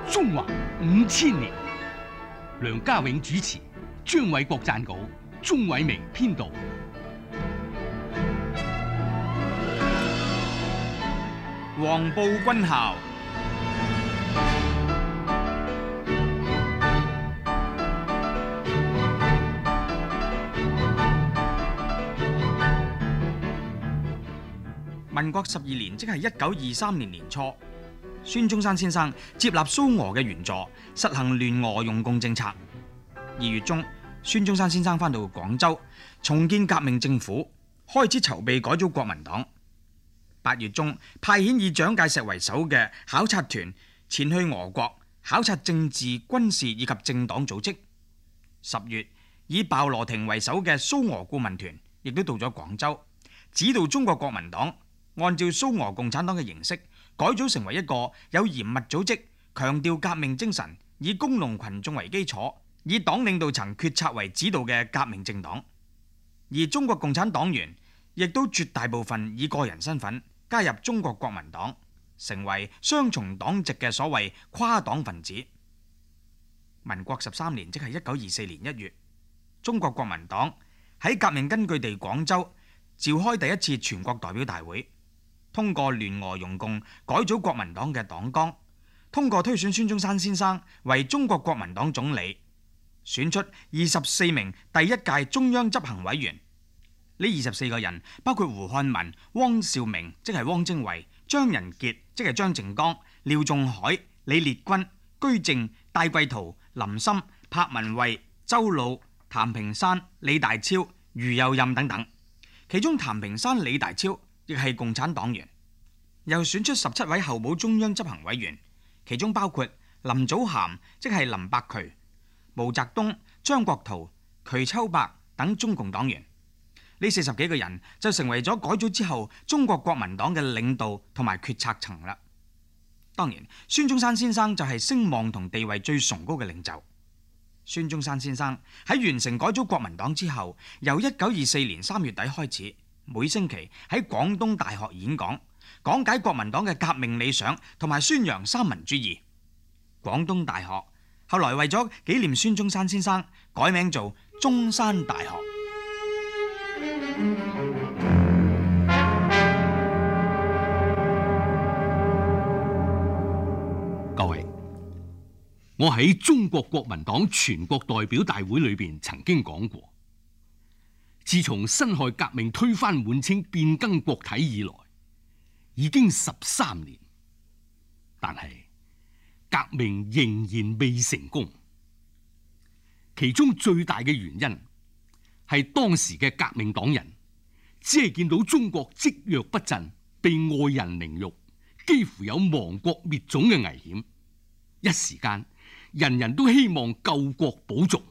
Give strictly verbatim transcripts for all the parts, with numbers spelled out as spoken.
中華五千年，梁家永主持，張偉國撰稿，鍾偉明編導。 黃埔軍校。民國十二年，即係一九二三年年初，孫中山先生接納蘇俄嘅援助，實行聯俄容共政策。二月中，孫中山先生返到廣州，重建革命政府，開始籌備改組國民黨。八月中，派遣以蔣介石為首嘅考察團前去俄國考察政治、軍事以及政黨組織。十月，以鮑羅廷為首嘅蘇俄顧問團亦都到咗廣州，指導中國國民黨按照蘇俄共產黨嘅形式改組成為一個有嚴密組織、強調革命精神、以工農群眾為基礎、以黨領導層決策為指導嘅革命政黨。而中國共產黨員亦都絕大部分以個人身份加入中國國民黨，成為雙重黨籍嘅所謂跨黨分子。民國十三年，即係一九二四年一月，中國國民黨喺革命根據地廣州召開第一次全國代表大會，通過聯俄容共改組國民黨嘅黨綱，通過推選孫中山先生為中國國民黨總理，選出二十四名第一屆中央執行委員。呢二十四個人包括胡漢民、汪兆銘即係汪精衛、張人傑即係張靜剛、廖仲愷、李烈鈞、居正、戴季陶、林森、柏文蔚、周魯、譚平山、李大釗、余右任等等。其中譚平山、李大釗亦係共產黨員。又選出十七位候補中央執行委員，其中包括林祖涵即係林伯渠、毛澤東、張國燾、瞿秋白等中共黨員。呢四十幾個人就成為咗改組之後中國國民黨嘅領導同埋決策層啦。當然，孫中山先生就係聲望同地位最崇高嘅領袖。孫中山先生喺完成改組國民黨之後，由一九二四年三月底開始，每星期喺廣東大學演講，講解國民黨嘅革命理想同埋宣揚三民主義。廣東大學後來為咗紀念孫中山先生，改名做中山大學。 各位，我喺中國國民黨全國代表大會裏邊曾經講過，自從辛亥革命推翻滿清變更國體以來，已經十三年，但係革命仍然未成功。其中最大嘅原因係當時嘅革命黨人只係見到中國積弱不振，被外人凌辱，幾乎有亡國滅種嘅危險，一時間人人都希望救國保族。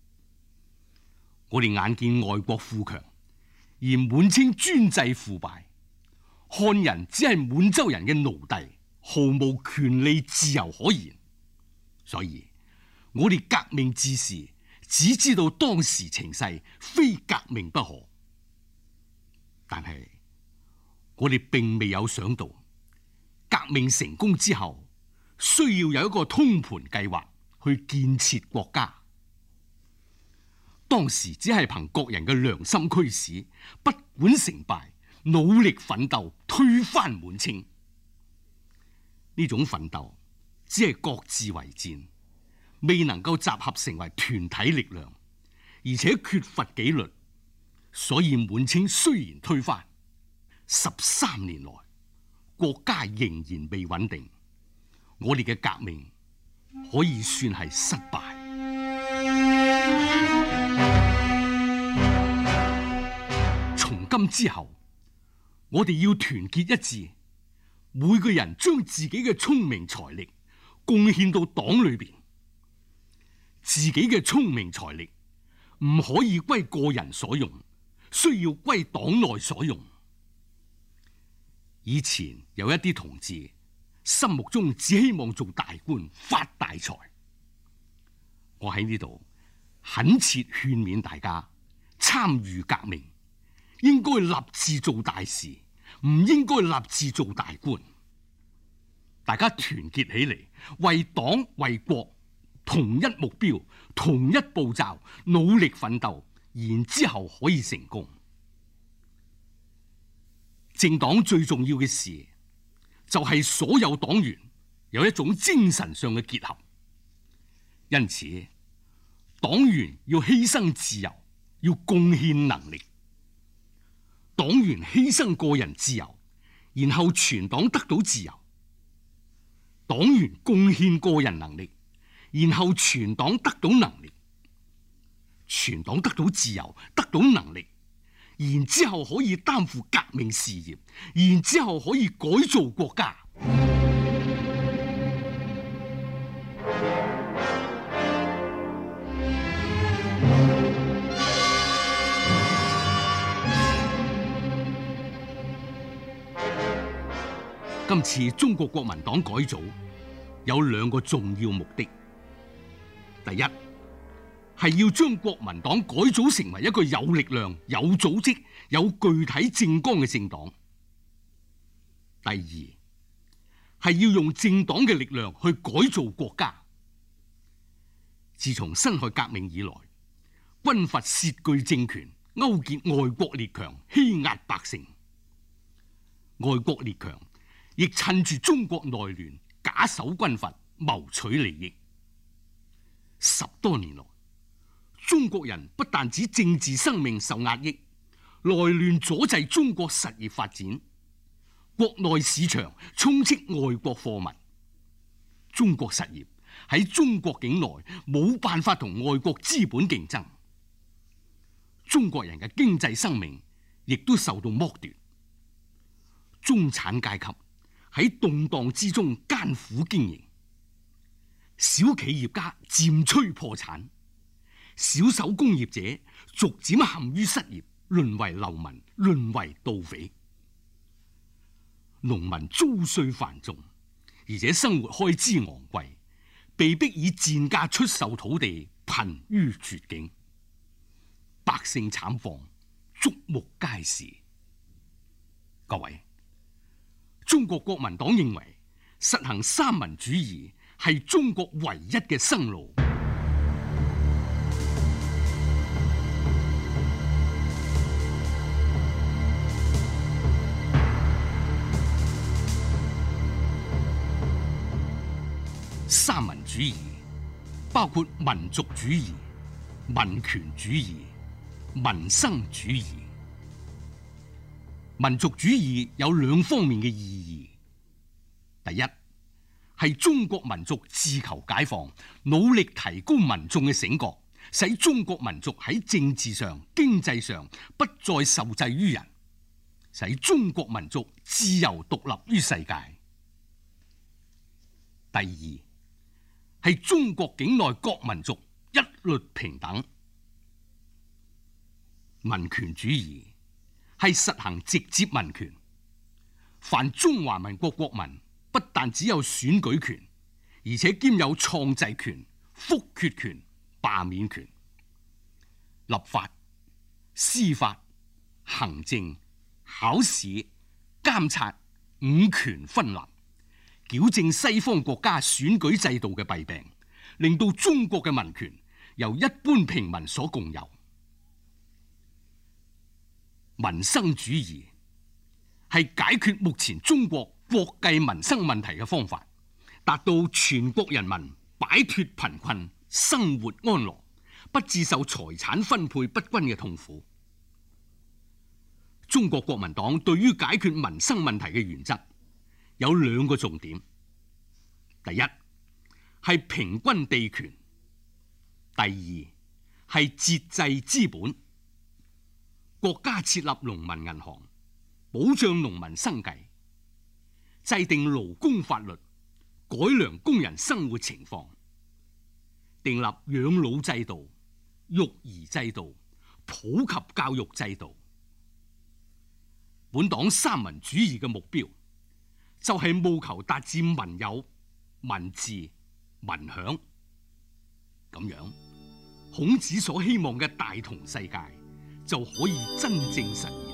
我哋眼見外國富強，而滿清專制腐敗，漢人只係滿洲人嘅奴隸，毫無權利自由可言。所以我哋革命志士只知道當時情勢非革命不可，但係我哋並未有想到革命成功之後，需要有一個通盤計劃去建設國家。當時只係憑各人嘅良心驅使，不管成敗，努力奮鬥，推翻滿清。呢種奮鬥只係各自為戰，未能夠集合成為團體力量，而且缺乏紀律，所以滿清雖然推翻，十三年來國家仍然未穩定，我哋嘅革命可以算係失敗。從今之後，我哋要團結一致，每個人將自己嘅聰明財力貢獻到黨裏邊。自己嘅聰明財力唔可以歸個人所用，需要歸黨內所用。以前有一啲同志心目中只希望做大官發大財，我喺呢度懇切勸勉大家參與革命，應該立志做大事，唔應該立志做大官。 大家團結起嚟，為黨為國，同一目標，同一步驟，努力奮鬥，然之後可以成功。政黨最重要嘅事，就係所有黨員有一種精神上嘅結合。因此，黨員要犧牲自由，要貢獻能力。黨員犧牲個人自由，然後全黨得到自由。黨員貢獻個人能力，然後全黨得到能力。全黨得到自由，得到能力，然之後可以擔負革命事業，然之後可以改造國家。今次中國國民黨改組有兩個重要目的。第一，係要將國民黨改組成為一個有力量、有組織、有具體政綱嘅政黨。第二，係要用政黨嘅力量去改造國家。自從辛亥革命以來，軍閥竊據政權，勾結外國列強，欺壓百姓。外國列強亦趁住中國內亂，假手軍閥，謀取利益。十多年來，中國人不但止政治生命受壓抑，內亂阻滯中國實業發展，國內市場充斥外國貨物，中國實業喺中國境內冇辦法同外國資本競爭，中國人嘅經濟生命亦都受到剝奪，中產階級喺動盪之中艱苦經營，小企業家漸趨破產，小手工業者逐漸陷於失業，淪為流民，淪為盜匪。農民租稅繁重，而且生活開支昂貴，被迫以賤價出售土地，瀕於絕境。百姓慘況，觸目皆是。各位，中國國民黨認為實行三民主義係中國唯一嘅生路。三民主義包括民族主義、民權主義、民生主義。民族主義有兩方面嘅意義。第一，係中國民族自求解放，努力提高民眾嘅醒覺，使中國民族喺政治上、經濟上不再受制於人，使中國民族自由獨立於世界。第二，係中國境內各民族一律平等。民權主義係實行直接民權，凡中華民國國民不但只有選舉權，而且兼有創制權、複決權、罷免權。立法、司法、行政、考試、監察五權分立，矯正西方國家選舉制度嘅弊病，令到中國嘅民權由一般平民所共有。民生主義係解決目前中國國計民生問題嘅方法，達到全國人民擺脫貧困、生活安樂，不致受財產分配不均嘅痛苦。中國國民黨對於解決民生問題嘅原則有兩個重點：第一，係平均地權；第二，係節制資本。國家設立農民銀行，保障農民生計，制定勞工法律，改良工人生活情況，訂立養老制度、育兒制度、普及教育制度。本黨三民主義嘅目標就係務求達至民有、民治、民享。咁樣，孔子所希望嘅大同世界就可以真正實現。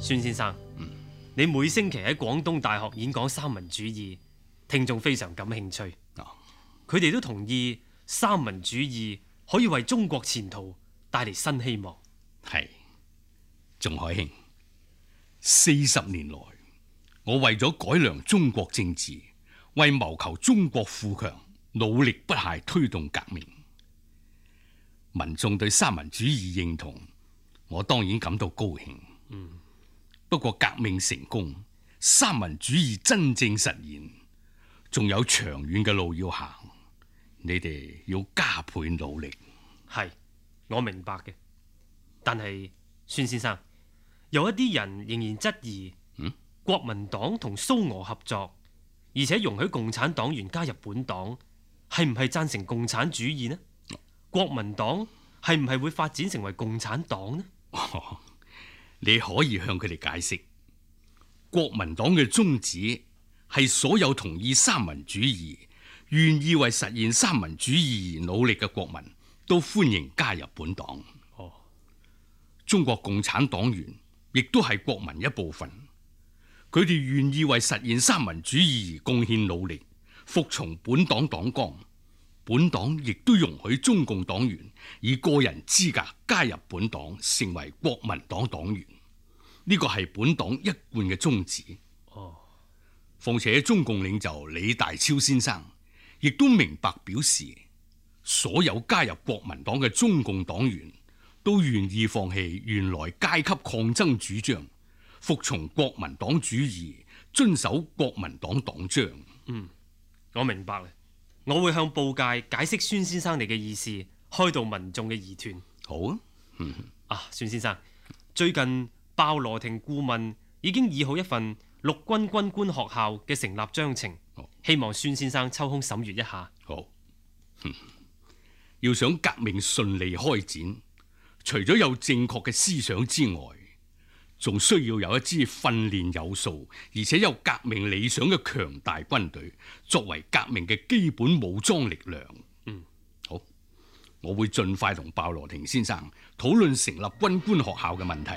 孫先生， 嗯、 你每星期喺廣東大學演講三民主義，聽眾非常感興趣。佢哋、哦、都同意三民主義可以為中國前途帶嚟新希望。 係，仲海兄，四十年來，我為咗改良中國政治，為謀求中國富強，努力不懈推動革命。民眾對三民主義認同，我當然感到高興。 嗯， 不過革命成功，三民主義真正實現，仲有長遠嘅路要行，你哋要加倍努力。 係，我明白嘅。但係孫先生，有一啲人仍然質疑，嗯，國民黨同蘇俄合作，而且容許共產黨員加入本黨，係唔係贊成共產主義呢？國民黨係唔係會發展成為共產黨呢？ 哦，你可以向佢哋解釋，國民黨嘅宗旨係所有同意三民主義、願意為實現三民主義而努力嘅國民都歡迎加入本黨。 哦， 中國共產黨員亦都係國民一部分，佢哋願意為實現三民主義而貢獻努力，服從本黨黨綱。本黨亦都容許中共黨員以個人資格加入本黨，成為國民黨黨員。呢個係本黨一貫嘅宗旨。 哦， 況且中共領袖李大釗先生亦都明白表示，所有加入國民黨嘅中共黨員都願意放棄原來階級抗爭主張，服從國民黨主義，遵守國民黨黨章。 嗯，我明白啦。我會向報界解釋孫先生你嘅意思，開導民眾嘅疑團。 好啊。嗯、 啊，孫先生，最近鮑羅廷顧問已經擬好一份陸軍軍官學校嘅成立章程， 好， 希望孫先生抽空審閱一下。 好。嗯、要想革命順利開展，除咗有正確嘅思想之外，仲需要有一支訓練有素，而且有革命理想嘅強大軍隊，作為革命嘅基本武裝力量。 嗯， 好，我會盡快同鮑羅廷先生討論成立軍官學校嘅問題。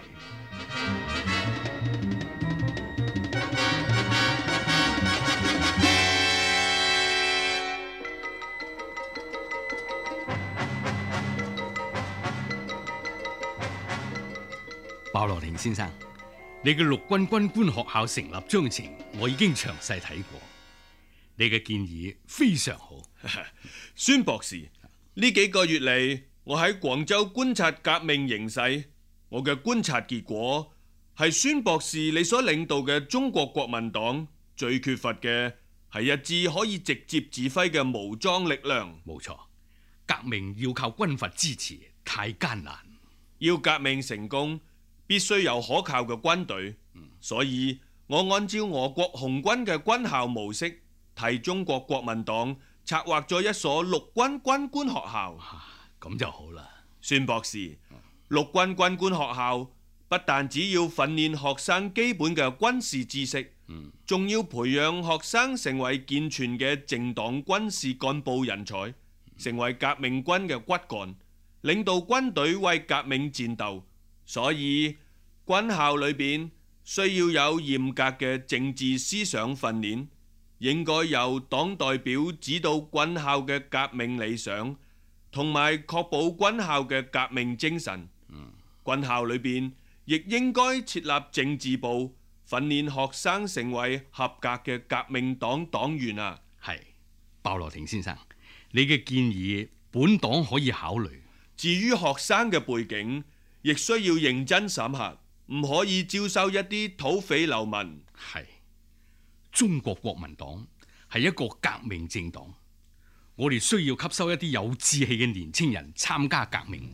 鮑羅廷先生，你嘅陸軍軍官學校成立章程我已經詳細睇過，你嘅建議非常好。 孫博士，呢幾個月嚟，我喺廣州觀察革命形勢，我嘅觀察結果係孫博士你所領導嘅中國國民黨最缺乏嘅係一支可以直接指揮嘅武裝力量。 冇錯，革命要靠軍閥支持太艱難， 要革命成功，必須有可靠嘅軍隊，嗯、所以我按照俄國紅軍嘅軍校模式，替中國國民黨策劃咗一所陸軍軍官學校。 咁、啊、就好啦， 孫博士，陸軍軍官學校不但只要訓練學生基本嘅軍事知識，仲、嗯、要培養學生成為健全嘅政黨軍事幹部人才，成為革命軍嘅骨幹，領導軍隊為革命戰鬥。所以軍校裏邊需要有嚴格嘅政治思想訓練，應該由黨代表指導軍校嘅革命理想，同埋確保軍校嘅革命精神。嗯、軍校裏邊亦應該設立政治部，訓練學生成為合格嘅革命黨黨員啊！ 係，鮑羅廷先生，你嘅建議本黨可以考慮。 至於學生嘅背景，亦需要認真審核，唔可以招收一啲土匪流民。 係，中國國民黨係一個革命政黨，我哋需要吸收一啲有志氣嘅年青人參加革命。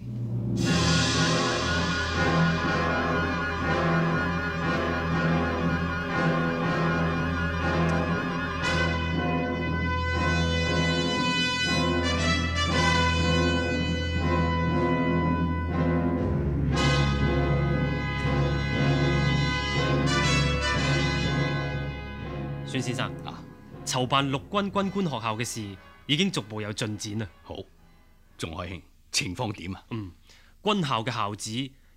孫先生啊，籌辦陸軍軍官學校嘅事已經逐步有進展啦。 好，仲海兄，情況點啊？ 嗯，軍校嘅校址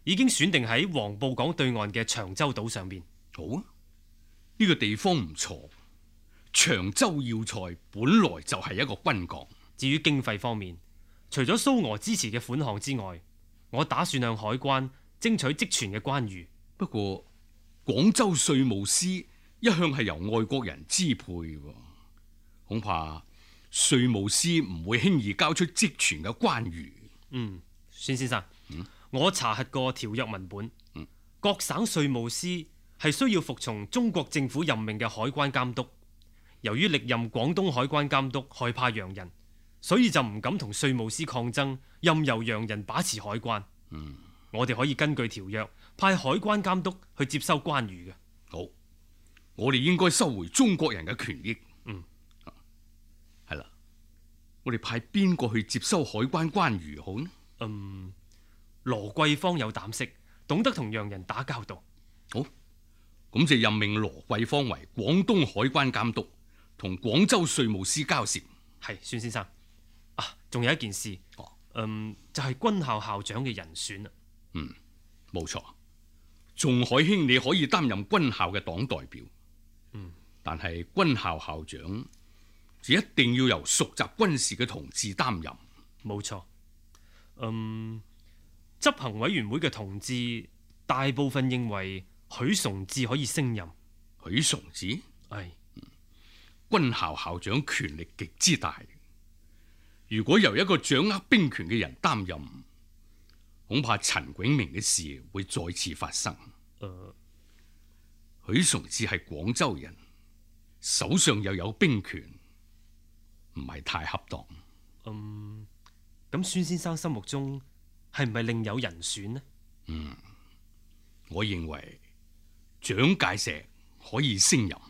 已經選定喺黃埔港對岸嘅長洲島上面。 好啊，呢個地方唔錯。長洲要塞本來就係一個軍港。 至於經費方面，除咗蘇俄支持嘅款項之外，我打算向海關徵取積存嘅關稅。 不過廣州稅務司一向係由外國人支配喎，恐怕稅務司唔會輕易交出積存嘅關稅。 嗯，孫先生， 嗯、 我查核過條約文本， 嗯、 各省稅務司係需要服從中國政府任命嘅海關監督。由於歷任廣東海關監督害怕洋人，所以就唔敢同稅務司抗爭，任由洋人把持海關。 嗯， 我哋可以根據條約派海關監督去接收關稅嘅。 好，我哋應該收回中國人嘅權益。 嗯， 係啦，我哋派邊個去接收海關關稅好呢？ 嗯，羅桂芳有膽識，懂得同洋人打交道。 好，咁就任命羅桂芳為廣東海關監督，同廣州稅務司交涉。 係，孫先生啊，仲有一件事， 哦、 嗯，就係、是、軍校校長嘅人選啦。 嗯，冇錯，仲海興你可以擔任軍校嘅黨代表。 嗯， 但係軍校校長就一定要由熟習軍事嘅同志擔任。 冇錯。嗯，執行委員會嘅同志大部分認為許崇智可以升任。 許崇智？ 係。 軍校校長權力極之大，如果由一個掌握兵權嘅人擔任，恐怕陳炯明嘅事會再次發生。 呃、 許崇智係廣州人，手上又有兵權，唔係太恰當。 嗯，咁孫先生心目中係唔係另有人選呢？ 嗯，我認為蔣介石可以升任。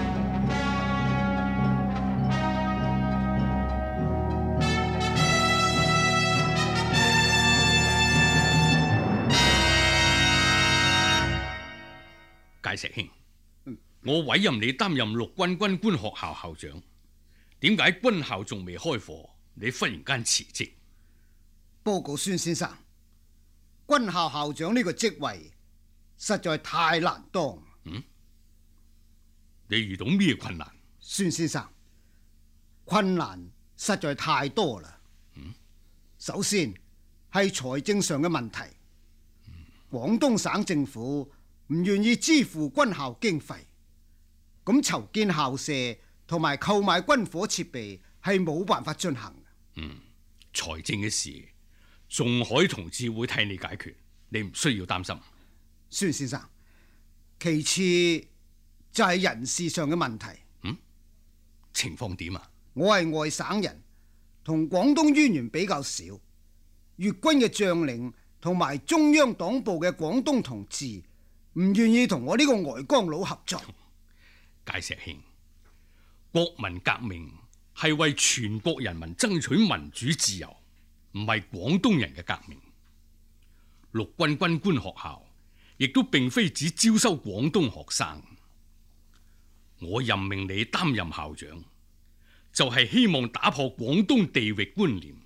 介石兄，我委任你擔任陸軍軍官學校校長，點解軍校仲未開課，你忽然間辭職？ 報告孫先生，軍校校長呢個職位實在太難當。 嗯，你遇到咩困難？ 孫先生，困難實在太多啦。 嗯， 首先係財政上嘅問題，廣東省政府唔願意支付軍校經費，咁籌建校舍同埋購買軍火設備係冇辦法進行。 嗯，財政嘅事，仲海同志會替你解決，你唔需要擔心。 孫先生，其次就係人事上嘅問題。 嗯，情況點啊？ 我係外省人，同廣東淵源比較少，粵軍嘅將領同埋中央黨部嘅廣東同志唔願意同我呢個外江佬合作。 介石兄，國民革命係為全國人民爭取民主自由，唔係廣東人嘅革命。陸軍軍官學校亦都並非只招收廣東學生。我任命你擔任校長，就係希望打破廣東地域觀念。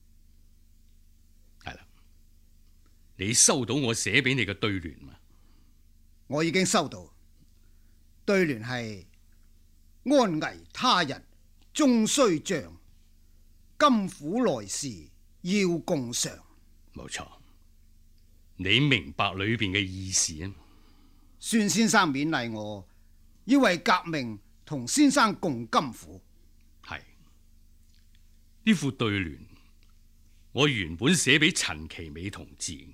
係啦，你收到我寫俾你嘅對聯嗎？ 我已經收到。對聯係安危他日終須仗，甘苦來時要共嘗。 冇錯，你明白裏邊嘅意思啊？ 孫先生勉勵我，要為革命同先生共甘苦。 係呢副對聯，我原本寫俾陳其美同志。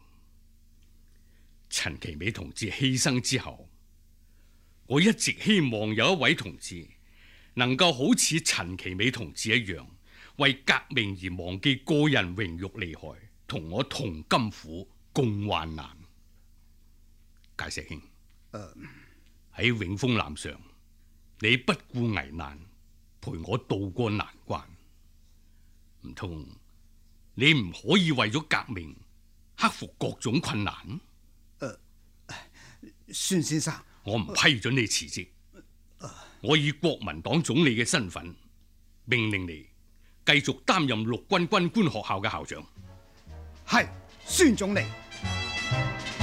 陳其美同志犧牲之後，我一直希望有一位同志能夠好似陳其美同志一樣，為革命而忘記個人榮辱利害，同我同甘苦共患難。介石兄，喺、uh, 永豐南上，你不顧危難，陪我渡過難關，唔通你唔可以為咗革命克服各種困難？ 孫先生， 我唔批准你辭職。我以國民黨總理嘅身份命令你繼續擔任陸軍軍官學校嘅校長。 係，孫總理。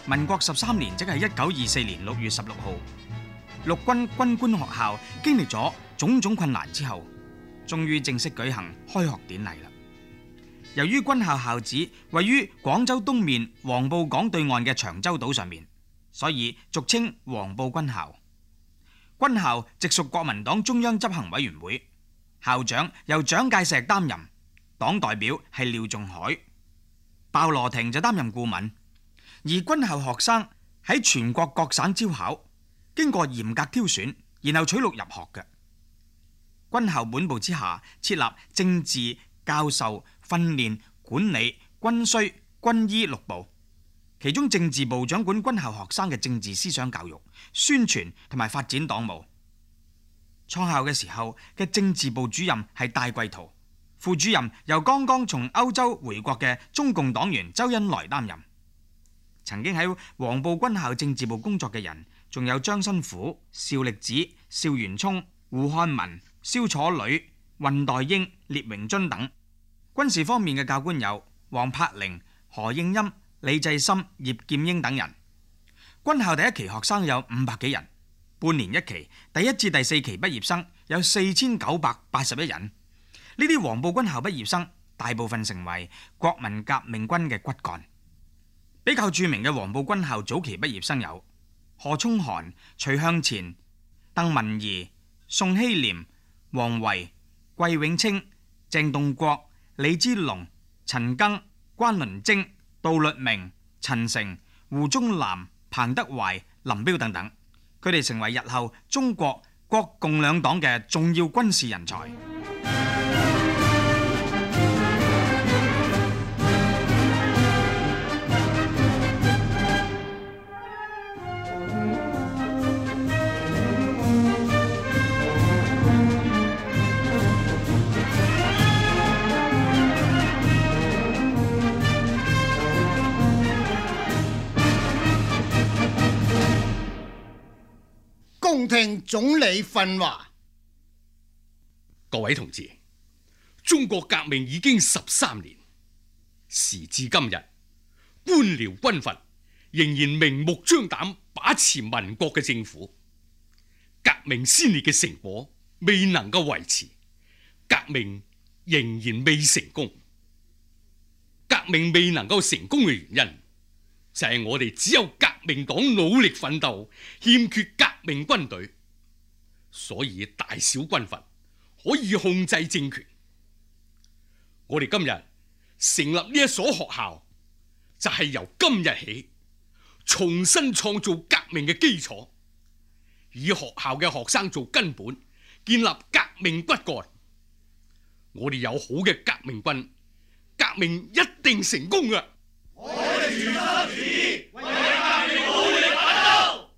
民國十三年，即係一九二四年六月十六號，陸軍軍官學校經歷咗種種困難之後，終於正式舉行開學典禮啦。由於軍校校址位於廣州東面黃埔港對岸嘅長洲島上面，所以俗稱黃埔軍校。軍校直屬國民黨中央執行委員會，校長由蔣介石擔任，黨代表係廖仲愷，鮑羅廷就擔任顧問。而軍校學生喺全國各省招考，經過嚴格挑選，然後取錄入學嘅。軍校本部之下設立政治、教授、訓練、管理、軍需、軍醫六部，其中政治部掌管軍校學生嘅政治思想教育、宣傳同埋發展黨務。創校嘅時候嘅政治部主任係戴季陶，副主任由剛剛從歐洲回國嘅中共黨員周恩來擔任。曾經喺黃埔軍校政治部工作嘅人，仲有張申府、邵力子、邵元沖、胡漢民、蕭楚侶、惲代英、聶榮臻等。軍事方面嘅教官有黃柏齡、何應欽、李濟深、葉劍英等人。軍校第一期學生有五百幾人，半年一期，第一至第四期畢業生有四千九百八十一人。呢啲黃埔軍校畢業生大部分成為國民革命軍嘅骨幹。比較著名嘅黃埔軍校早期畢業生有何聰涵、徐向前、鄧文儀、宋希濂、王維、季永清、鄭洞國、李之龍、陳赓、關麟徵、杜律明、陳誠、胡宗南、彭德懷、林彪等等，佢哋成為日後中國國共兩黨嘅重要軍事人才。 恭聽總理訓話。 各位同志，中國革命已經十三年，時至今日，官僚軍閥仍然明目張膽把持民國嘅政府，革命先烈嘅成果未能夠維持，革命仍然未成功。革命未能夠成功嘅原因，就係我哋只有革命黨努力奮鬥，欠缺革命軍隊，所以大小軍閥可以控制政權。我哋今日成立呢一所學校，就係由今日起重新創造革命嘅基礎，以學校嘅學生做根本，建立革命骨幹。我哋有好嘅革命軍，革命一定成功㗎。我哋全心全意為革命努力奮鬥。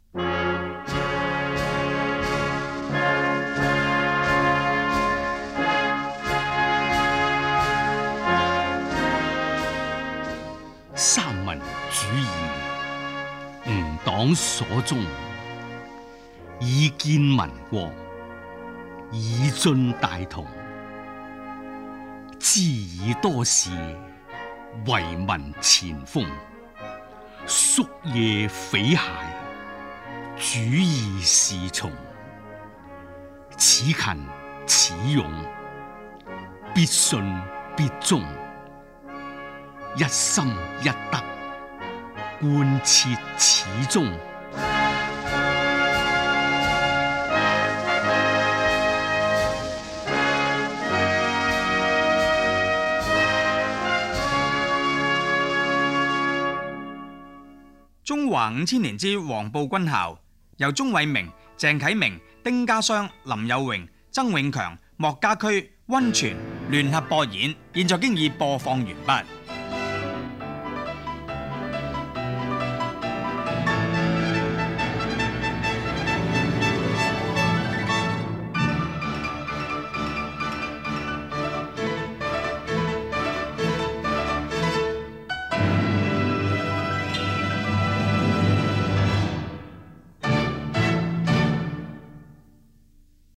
三民主義，吾黨所宗，以建民國，以臻大同，知以多事，為民前鋒，夙夜匪懈，主義是從。此勤此勇，必信必忠，一心一德，貫徹始終。 中華五千年之黃埔軍校，由鍾偉明、鄭啟明、丁家湘、林有榮、曾永強、莫家駒、溫泉聯合播演，現在經已播放完畢。